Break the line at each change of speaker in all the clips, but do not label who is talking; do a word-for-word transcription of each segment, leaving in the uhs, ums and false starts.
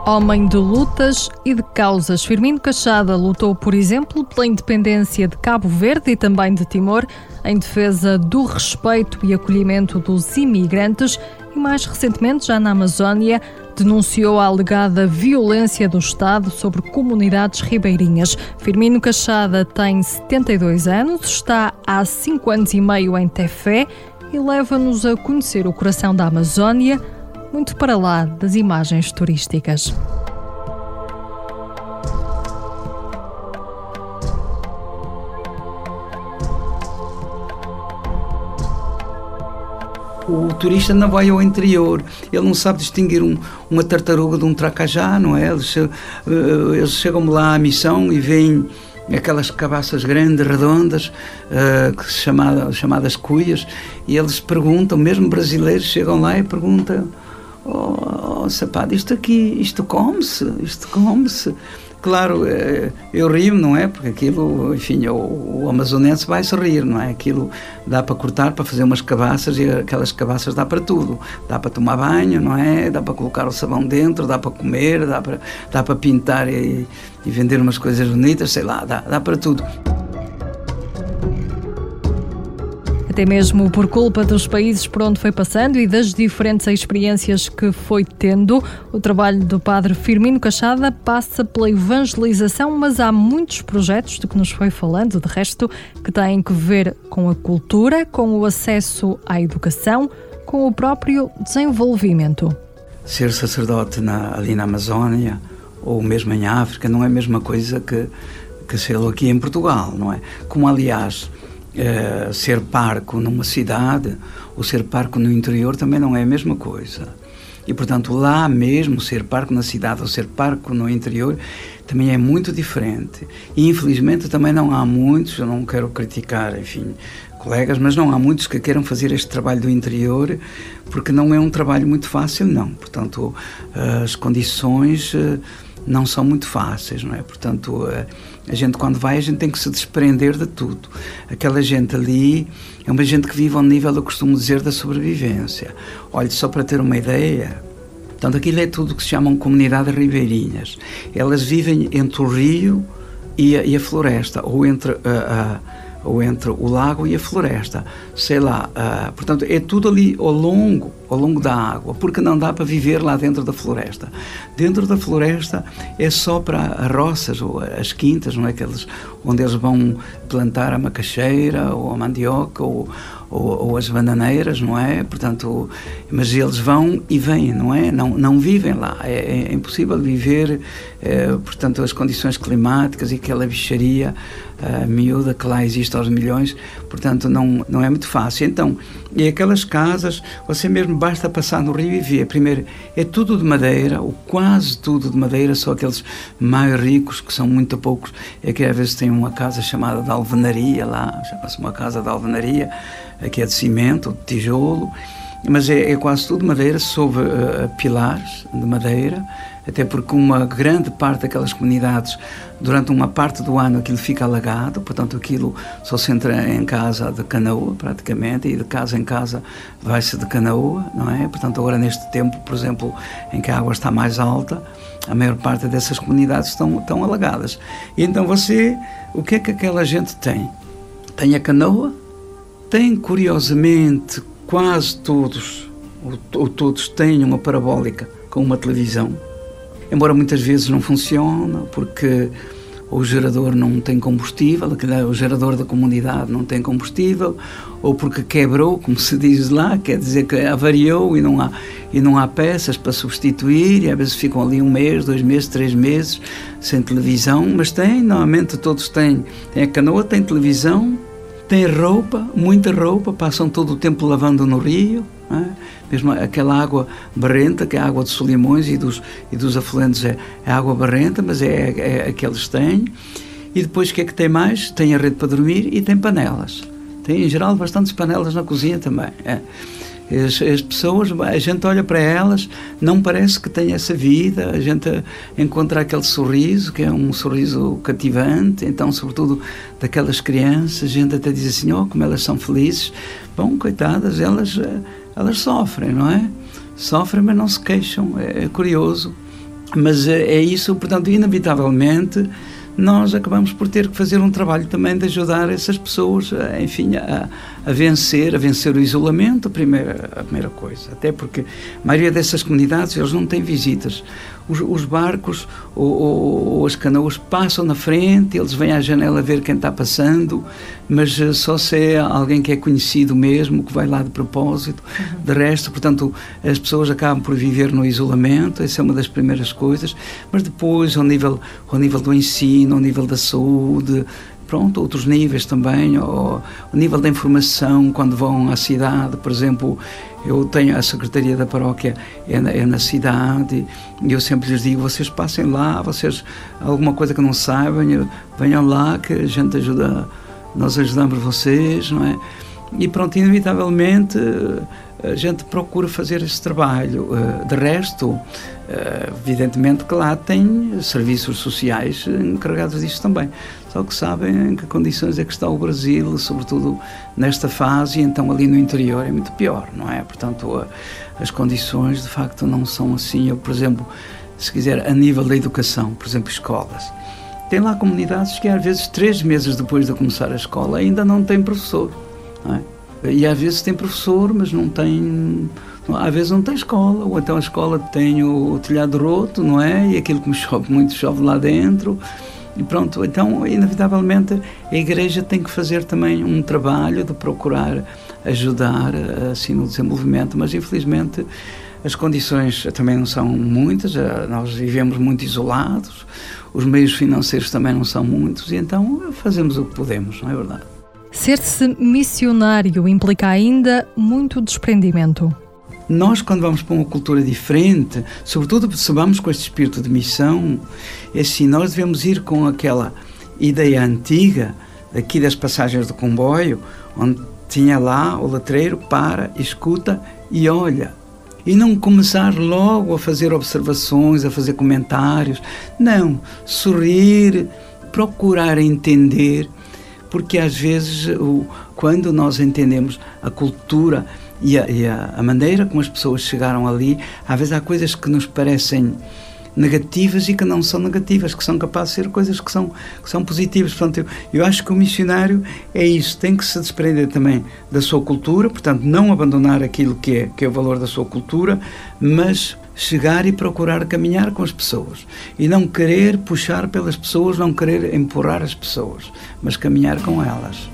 Homem de lutas e de causas, Firmino Cachada lutou, por exemplo, pela independência de Cabo Verde e também de Timor, em defesa do respeito e acolhimento dos imigrantes e, mais recentemente, já na Amazónia, denunciou a alegada violência do Estado sobre comunidades ribeirinhas. Firmino Cachada tem setenta e dois anos, está há cinco anos e meio em Tefé e leva-nos a conhecer o coração da Amazónia, muito para lá das imagens turísticas.
O turista não vai ao interior, ele não sabe distinguir um, uma tartaruga de um tracajá, não é? Eles, eles chegam lá à missão e veem aquelas cabaças grandes, redondas, uh, chamadas, chamadas cuias, e eles perguntam, mesmo brasileiros chegam lá e perguntam: oh, oh sapado, isto aqui, isto come-se, isto come-se. Claro, eu rio, não é? Porque aquilo, enfim, o, o amazonense vai sorrir, não é? Aquilo dá para cortar, para fazer umas cabaças, e aquelas cabaças dá para tudo. Dá para tomar banho, não é? Dá para colocar o sabão dentro, dá para comer, dá para, dá para pintar e, e vender umas coisas bonitas, sei lá, dá, dá para tudo.
Até mesmo por culpa dos países por onde foi passando e das diferentes experiências que foi tendo, o trabalho do padre Firmino Cachada passa pela evangelização, mas há muitos projetos de que nos foi falando, de resto, que têm que ver com a cultura, com o acesso à educação, com o próprio desenvolvimento.
Ser sacerdote na, ali na Amazónia, ou mesmo em África, não é a mesma coisa que, que ser aqui em Portugal, não é? Como, aliás, Uh, ser parco numa cidade ou ser parco no interior também não é a mesma coisa. E, portanto, lá mesmo, ser parco na cidade ou ser parco no interior também é muito diferente. E, infelizmente, também não há muitos, eu não quero criticar, enfim, colegas, mas não há muitos que queiram fazer este trabalho do interior, porque não é um trabalho muito fácil, não. Portanto, uh, as condições uh, não são muito fáceis, não é? Portanto, uh, a gente, quando vai, a gente tem que se desprender de tudo. Aquela gente ali é uma gente que vive ao nível, eu costumo dizer, da sobrevivência. Olha, só para ter uma ideia, portanto, aquilo é tudo que se chamam comunidades ribeirinhas. Elas vivem entre o rio e a, e a floresta, ou entre, a, a, ou entre o lago e a floresta. Sei lá, a, portanto, é tudo ali ao longo, ao longo da água, porque não dá para viver lá dentro da floresta. Dentro da floresta é só para as roças ou as quintas, não é? Aqueles onde eles vão plantar a macaxeira ou a mandioca ou, ou, ou as bananeiras, não é? Portanto, mas eles vão e vêm, não é? Não, não vivem lá. É, é impossível viver, é, portanto, as condições climáticas e aquela bicharia a miúda que lá existe aos milhões, portanto, não, não é muito fácil. Então, e aquelas casas, você mesmo basta passar no rio e ver. Primeiro, é tudo de madeira, ou quase tudo de madeira, só aqueles mais ricos, que são muito poucos, é que às vezes tem uma casa chamada de alvenaria lá, chama-se uma casa de alvenaria, que é de cimento, de tijolo, mas é, é quase tudo de madeira, sob uh, pilares de madeira, até porque uma grande parte daquelas comunidades, durante uma parte do ano, aquilo fica alagado, portanto aquilo só se entra em casa de canoa, praticamente, e de casa em casa vai-se de canoa, não é? Portanto, agora neste tempo, por exemplo, em que a água está mais alta, a maior parte dessas comunidades estão, estão alagadas. E então você, o que é que aquela gente tem? Tem a canoa, tem, curiosamente, quase todos, ou, ou todos têm uma parabólica com uma televisão, embora muitas vezes não funcione, porque o gerador não tem combustível, o gerador da comunidade não tem combustível, ou porque quebrou, como se diz lá, quer dizer que avariou e não há, e não há peças para substituir, e às vezes ficam ali um mês, dois meses, três meses sem televisão, mas tem, normalmente todos têm, tem a canoa, tem televisão, tem roupa, muita roupa, passam todo o tempo lavando no rio, não é? Mesmo aquela água barrenta, que é a água de Solimões e dos, e dos afluentes, é, é água barrenta, mas é, é a que eles têm. E depois o que é que tem mais? Tem a rede para dormir e tem panelas. Tem, em geral, bastantes panelas na cozinha também. É. As, as pessoas, a gente olha para elas, não parece que tem essa vida, a gente encontra aquele sorriso, que é um sorriso cativante, então, sobretudo, daquelas crianças, a gente até diz assim, oh, como elas são felizes. Bom, coitadas, elas, elas sofrem, não é? Sofrem, mas não se queixam, é, é curioso. Mas é isso, portanto, inevitavelmente, nós acabamos por ter que fazer um trabalho também de ajudar essas pessoas, a, enfim, a, a vencer, a vencer o isolamento, a primeira, a primeira coisa. Até porque a maioria dessas comunidades, eles não têm visitas. Os, os barcos ou, ou, ou as canoas passam na frente, eles vêm à janela ver quem está passando, mas só se é alguém que é conhecido mesmo, que vai lá de propósito. Uhum. De resto, portanto, as pessoas acabam por viver no isolamento, essa é uma das primeiras coisas, mas depois, ao nível, ao nível do ensino, ao nível da saúde, pronto, outros níveis também, ao, ao nível da informação, quando vão à cidade, por exemplo, eu tenho a secretaria da paróquia é na, é na cidade, e eu sempre lhes digo, vocês passem lá, vocês, alguma coisa que não saibam, venham lá que a gente ajuda, nós ajudamos vocês, não é? E pronto, inevitavelmente a gente procura fazer esse trabalho. De resto, evidentemente que lá tem serviços sociais encarregados disso também. Só que sabem em que condições é que está o Brasil, sobretudo nesta fase, e então ali no interior é muito pior, não é? Portanto, as condições de facto não são assim. Eu, por exemplo, se quiser, a nível da educação, por exemplo, escolas, tem lá comunidades que às vezes três meses depois de começar a escola ainda não tem professor, não é? E às vezes tem professor, mas não tem, às vezes não tem escola, ou então a escola tem o telhado roto, não é? E aquilo que me chove muito chove lá dentro, e pronto. Então, inevitavelmente, a Igreja tem que fazer também um trabalho de procurar ajudar assim no desenvolvimento, mas infelizmente as condições também não são muitas, nós vivemos muito isolados, os meios financeiros também não são muitos, e então fazemos o que podemos, não é verdade?
Ser-se missionário implica ainda muito desprendimento.
Nós, quando vamos para uma cultura diferente, sobretudo se vamos com este espírito de missão, é assim, nós devemos ir com aquela ideia antiga, aqui das passagens do comboio, onde tinha lá o letreiro, para, escuta e olha. E não começar logo a fazer observações, a fazer comentários. Não, sorrir, procurar entender, porque às vezes, o, quando nós entendemos a cultura e, a, e a, a maneira como as pessoas chegaram ali, às vezes há coisas que nos parecem negativas e que não são negativas, que são capazes de ser coisas que são, que são positivas. Portanto, eu, eu acho que o missionário é isso, tem que se desprender também da sua cultura, portanto, não abandonar aquilo que é, que é o valor da sua cultura, mas chegar e procurar caminhar com as pessoas e não querer puxar pelas pessoas, não querer empurrar as pessoas, mas caminhar com elas.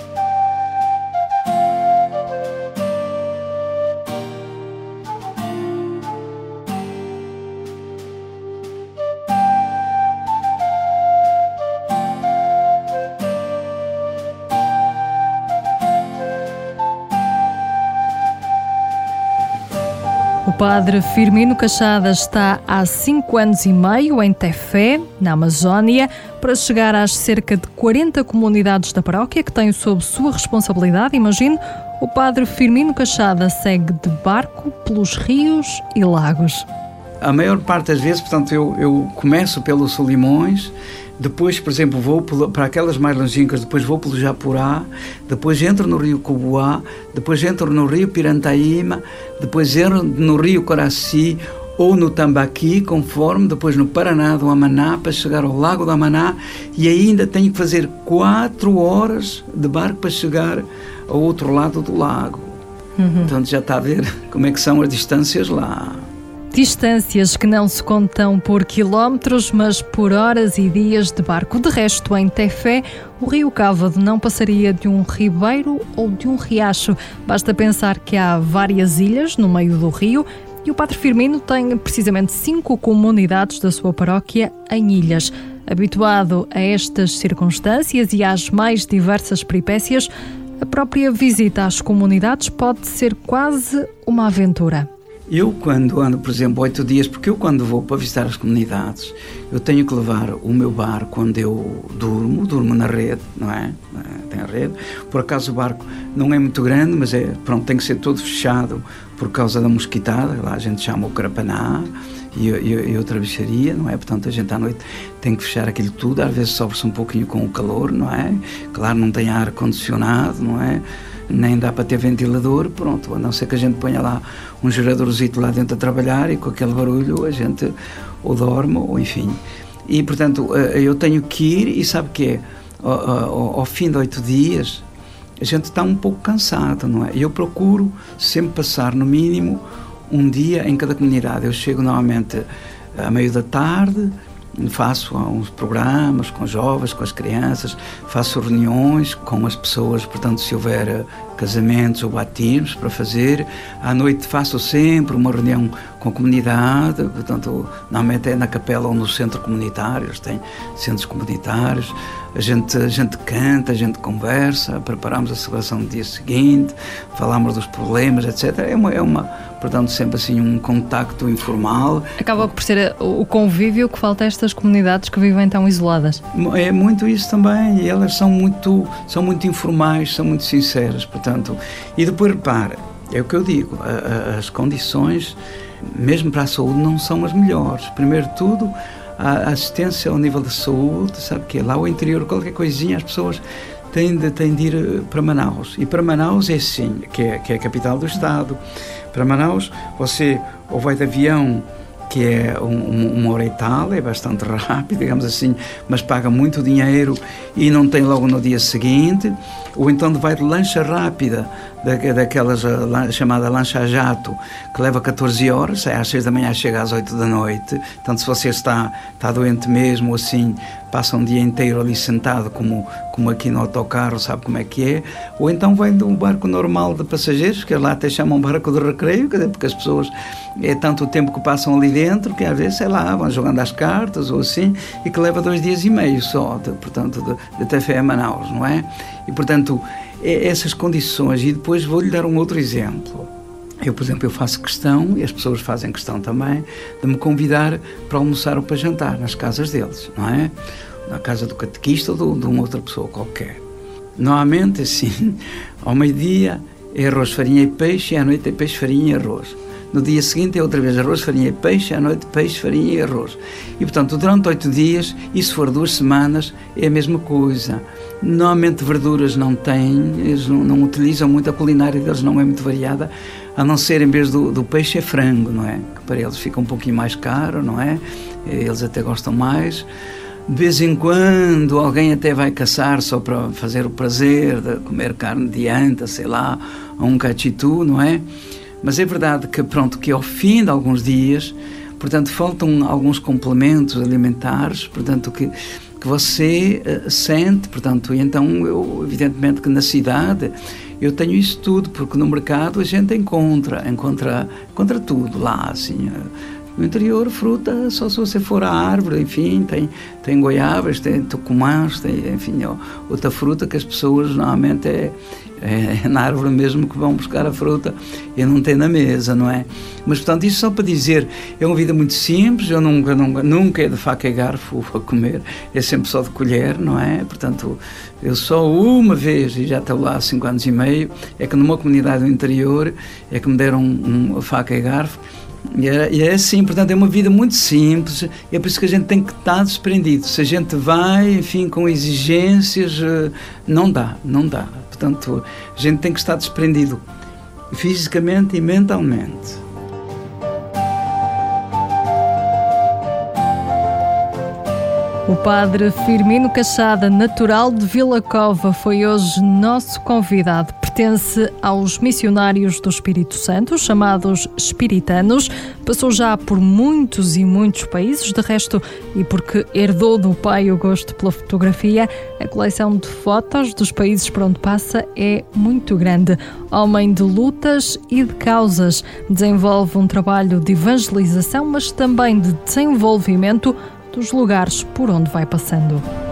O padre Firmino Cachadas está há cinco anos e meio em Tefé, na Amazónia, para chegar às cerca de quarenta comunidades da paróquia que têm sob sua responsabilidade. Imagine, o padre Firmino Cachadas segue de barco pelos rios e lagos.
A maior parte das vezes, portanto, eu, eu começo pelo Solimões, depois, por exemplo, vou para aquelas mais longínquas, depois vou pelo Japurá, depois entro no rio Cubuá, depois entro no rio Pirantaíma, depois entro no rio Coraci ou no Tambaqui, conforme, depois no Paraná do Amaná, para chegar ao Lago do Amaná, e ainda tenho que fazer quatro horas de barco para chegar ao outro lado do lago. Uhum. Então já está a ver como é que são as distâncias lá.
Distâncias que não se contam por quilómetros, mas por horas e dias de barco. De resto, em Tefé, o rio Cávado não passaria de um ribeiro ou de um riacho. Basta pensar que há várias ilhas no meio do rio e o padre Firmino tem precisamente cinco comunidades da sua paróquia em ilhas. Habituado a estas circunstâncias e às mais diversas peripécias, a própria visita às comunidades pode ser quase uma aventura.
Eu, quando ando, por exemplo, oito dias, porque eu, quando vou para visitar as comunidades, eu tenho que levar o meu barco onde eu durmo, durmo na rede, não é? Tem a rede. Por acaso o barco não é muito grande, mas é, pronto, tem que ser todo fechado por causa da mosquitada, lá a gente chama o carapaná e, e, e outra bicharia, não é? Portanto, a gente à noite tem que fechar aquilo tudo, às vezes sofre-se um pouquinho com o calor, não é? Claro, não tem ar-condicionado, não é? nem dá para ter ventilador, pronto, a não ser que a gente ponha lá um geradorzito lá dentro a trabalhar e com aquele barulho a gente ou dorme ou enfim. E, portanto, eu tenho que ir e sabe o que é? Ao, ao, ao fim de oito dias a gente está um pouco cansado, não é? Eu procuro sempre passar no mínimo um dia em cada comunidade. Eu chego normalmente à meio da tarde, faço uns programas com os jovens, com as crianças, faço reuniões com as pessoas, portanto, se houver casamentos ou batismos para fazer. À noite faço sempre uma reunião com a comunidade, portanto, normalmente é na capela ou no centro comunitário, eles têm centros comunitários. A gente, a gente canta, a gente conversa, preparamos a celebração do dia seguinte, falamos dos problemas, etcétera. É uma, é uma, portanto, sempre assim um contacto informal.
Acaba por ser o convívio que falta a estas comunidades que vivem tão isoladas.
É muito isso também, e elas são muito, são muito informais, são muito sinceras, portanto. E depois, repara, é o que eu digo, a, a, as condições, mesmo para a saúde, não são as melhores. Primeiro de tudo, a assistência ao nível da saúde, sabe que é lá ao interior, qualquer coisinha, as pessoas têm de, têm de ir para Manaus. E para Manaus é sim, que é, que é a capital do estado. Para Manaus, você ou vai de avião, que é um, um, uma hora e tal, é bastante rápido, digamos assim, mas paga muito dinheiro e não tem logo no dia seguinte, ou então vai de lancha rápida, da, daquelas a, chamada lancha a jato, que leva catorze horas, sai às seis da manhã, chega às oito da noite. Portanto, se você está, está doente mesmo, assim, passa um dia inteiro ali sentado, como, como aqui no autocarro, sabe como é que é, ou então vai de um barco normal de passageiros, que lá até chamam barco de recreio, porque as pessoas, é tanto o tempo que passam ali dentro, que às vezes, sei lá, vão jogando as cartas ou assim, e que leva dois dias e meio só, de, portanto, de, de Tefé a Manaus, não é? E, portanto, é essas condições. E depois vou-lhe dar um outro exemplo. Eu, por exemplo, eu faço questão, e as pessoas fazem questão também, de me convidar para almoçar ou para jantar nas casas deles, não é? Na casa do catequista ou de, de uma outra pessoa qualquer. Normalmente, assim, ao meio-dia é arroz, farinha e peixe, e à noite é peixe, farinha e arroz. No dia seguinte é outra vez arroz, farinha e peixe, à noite peixe, farinha e arroz. E, portanto, durante oito dias, e se for duas semanas, é a mesma coisa. Normalmente verduras não têm, eles não, não utilizam muito, a culinária deles não é muito variada, a não ser, em vez do, do peixe, é frango, não é? Que para eles fica um pouquinho mais caro, não é? Eles até gostam mais. De vez em quando alguém até vai caçar só para fazer o prazer de comer carne de anta, sei lá, ou um cachitu, não é? Mas é verdade que, pronto, que ao fim de alguns dias, portanto, faltam alguns complementos alimentares, portanto, que, que você uh, sente, portanto, e então, eu, evidentemente que na cidade eu tenho isso tudo, porque no mercado a gente encontra, encontra, encontra tudo lá, assim, uh, no interior, fruta, só se você for à árvore, enfim, tem, tem goiabas, tem tucumãs, tem, enfim, ó, outra fruta que as pessoas normalmente é, é, é na árvore mesmo que vão buscar a fruta e não tem na mesa, não é? Mas, portanto, isso só para dizer, é uma vida muito simples, eu nunca, nunca, nunca é de faca e garfo a comer, é sempre só de colher, não é? Portanto, eu só uma vez, e já estou lá há cinco anos e meio, é que numa comunidade do interior, é que me deram um, uma faca e garfo. E é, e é assim, portanto, é uma vida muito simples, é por isso que a gente tem que estar desprendido. Se a gente vai, enfim, com exigências, não dá, não dá. Portanto, a gente tem que estar desprendido fisicamente e mentalmente.
O padre Firmino Cachada, natural de Vila Cova, foi hoje nosso convidado. Pertence aos missionários do Espírito Santo, chamados espiritanos. Passou já por muitos e muitos países, de resto, e porque herdou do pai o gosto pela fotografia, a coleção de fotos dos países por onde passa é muito grande. Homem de lutas e de causas, desenvolve um trabalho de evangelização, mas também de desenvolvimento dos lugares por onde vai passando.